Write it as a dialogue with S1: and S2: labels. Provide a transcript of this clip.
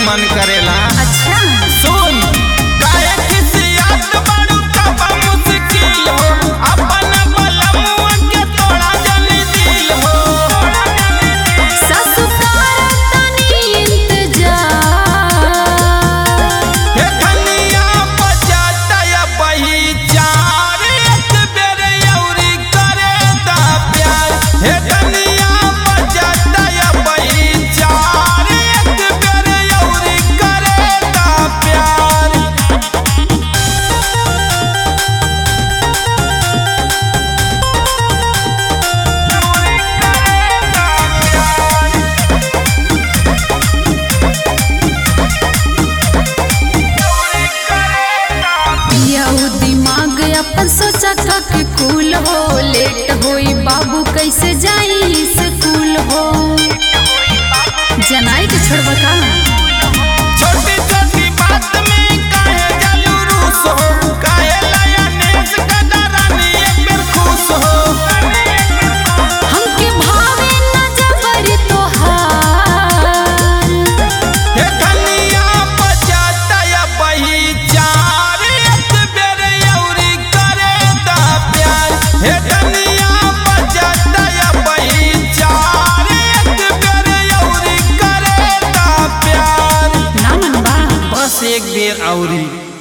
S1: मन करेला।
S2: अच्छा
S1: सुन काहे किसियात बारू तब मुश्किल हो, अपन बलमुआ के तोड़ा जनी दिल हो।
S2: ससुकार तनी इंतजार,
S1: हे धनिया बजाता या बही चार, एक बेर औरी करे दा प्यार। हे धनिया बजाता या बही चार, एक बेर औरी करे दा प्यार।
S2: पियाऊ दिमाग अपन सोचा के कूल हो, लेट होई बाबू कैसे जाई स्कूल हो। जनाई के छोड़बा का
S1: छोटी छोटी बात में काहे जालू रूस हो, काहे लाया नेस का रानी एक बेर खुश हो।
S2: हमके भावे न जबर तोहार,
S1: हे धनिया बजाता या बही चार, एक बेर औरी करे दा प्यार। हे धनिया बजाता या बही चार, एक बेर औरी करे दा प्यार।
S2: ना मनबा
S1: बस एक बेर औरी।